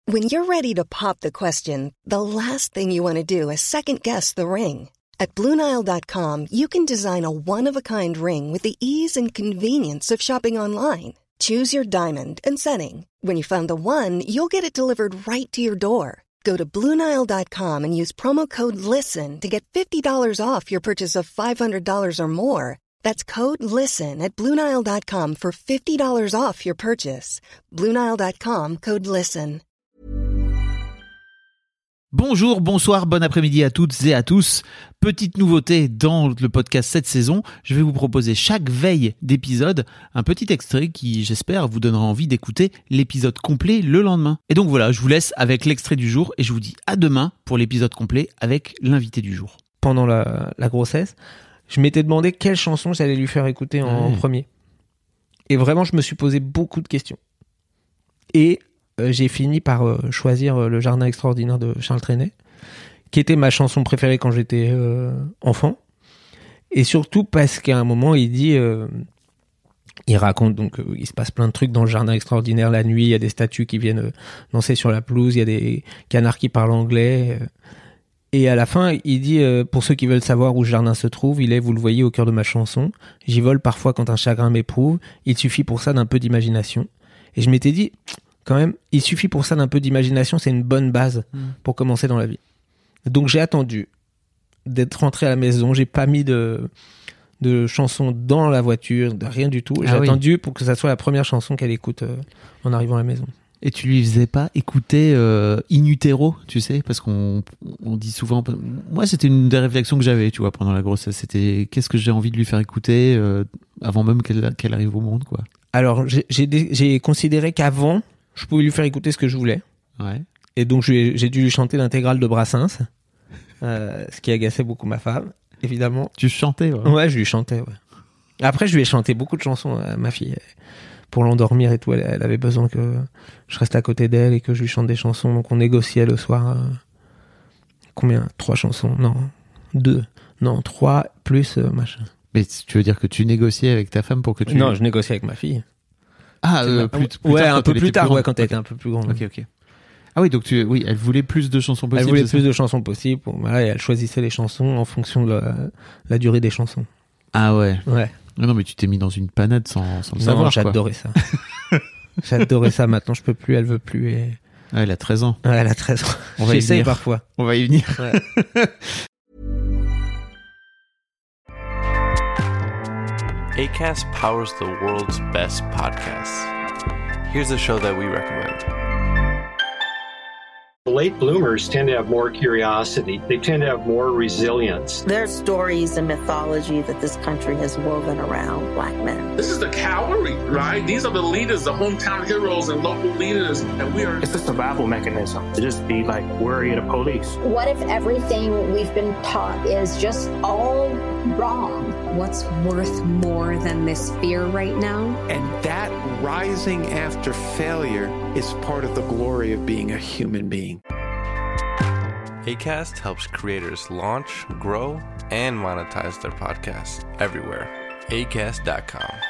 When you're ready to pop the question, the last thing you want to do is second-guess the ring. At BlueNile.com, you can design a one-of-a-kind ring with the ease and convenience of shopping online. Choose your diamond and setting. When you find the one, you'll get it delivered right to your door. Go to BlueNile.com and use promo code LISTEN to get $50 off your purchase of $500 or more. That's code LISTEN at BlueNile.com for $50 off your purchase. BlueNile.com, code LISTEN. Bonjour, bonsoir, bon après-midi à toutes et à tous. Petite nouveauté dans le podcast cette saison, je vais vous proposer chaque veille d'épisode un petit extrait qui, j'espère, vous donnera envie d'écouter l'épisode complet le lendemain. Et donc voilà, je vous laisse avec l'extrait du jour et je vous dis à demain pour l'épisode complet avec l'invité du jour. Pendant la grossesse, je m'étais demandé quelle chanson j'allais lui faire écouter en premier. Et vraiment, je me suis posé beaucoup de questions. Et j'ai fini par choisir Le Jardin extraordinaire de Charles Trenet, qui était ma chanson préférée quand j'étais enfant. Et surtout parce qu'à un moment, il raconte donc il se passe plein de trucs dans le Jardin extraordinaire la nuit. Il y a des statues qui viennent danser sur la pelouse. Il y a des canards qui parlent anglais. Et à la fin, il dit pour ceux qui veulent savoir où le jardin se trouve, il est, vous le voyez, au cœur de ma chanson. J'y vole parfois quand un chagrin m'éprouve. Il suffit pour ça d'un peu d'imagination. Et je m'étais dit, quand même, il suffit pour ça d'un peu d'imagination, c'est une bonne base pour commencer dans la vie. Donc j'ai attendu d'être rentré à la maison, j'ai pas mis de chansons dans la voiture, de rien du tout. J'ai attendu pour que ça soit la première chanson qu'elle écoute en arrivant à la maison. Et tu lui faisais pas écouter in utero, tu sais, parce qu'on dit souvent. Moi, c'était une des réflexions que j'avais, tu vois, pendant la grossesse. C'était qu'est-ce que j'ai envie de lui faire écouter avant même qu'elle arrive au monde, quoi. Alors, j'ai considéré qu'avant, je pouvais lui faire écouter ce que je voulais. Ouais. Et donc, j'ai dû lui chanter l'intégrale de Brassens, ce qui agaçait beaucoup ma femme, évidemment. Tu chantais, ouais. Ouais, je lui chantais, ouais. Après, je lui ai chanté beaucoup de chansons à ma fille. Pour l'endormir et tout, elle avait besoin que je reste à côté d'elle et que je lui chante des chansons. Donc, on négociait le soir. Combien ? 3 chansons ? Non, 2. Non, 3 plus machin. Mais tu veux dire que tu négociais avec ta femme pour que tu... Non, je négociais avec ma fille. Ah, plus ouais, tard, un peu plus tard, ouais, quand elle okay. était un peu plus grande. Ok. Ah oui, donc elle voulait plus de chansons possibles. Elle voulait plus de chansons possibles. Voilà, et elle choisissait les chansons en fonction de la durée des chansons. Ah ouais. Ouais. Non, mais tu t'es mis dans une panade sans le savoir. Non, j'adorais ça. J'adorais ça. Maintenant, je peux plus, elle veut plus. Et... Ouais, elle a 13 ans. Ouais, elle a 13 ans. J'essaye parfois. On va y venir. Ouais. Acast powers the world's best podcasts. Here's a show that we recommend. Late bloomers tend to have more curiosity. They tend to have more resilience. There's stories and mythology that this country has woven around Black men. This is the cavalry, right? These are the leaders, the hometown heroes and local leaders, and we are... It's a survival mechanism to just be like worried of the police. What if everything we've been taught is just all wrong? What's worth more than this fear right now? And that rising after failure is part of the glory of being a human being. Acast helps creators launch, grow, and monetize their podcasts everywhere. Acast.com.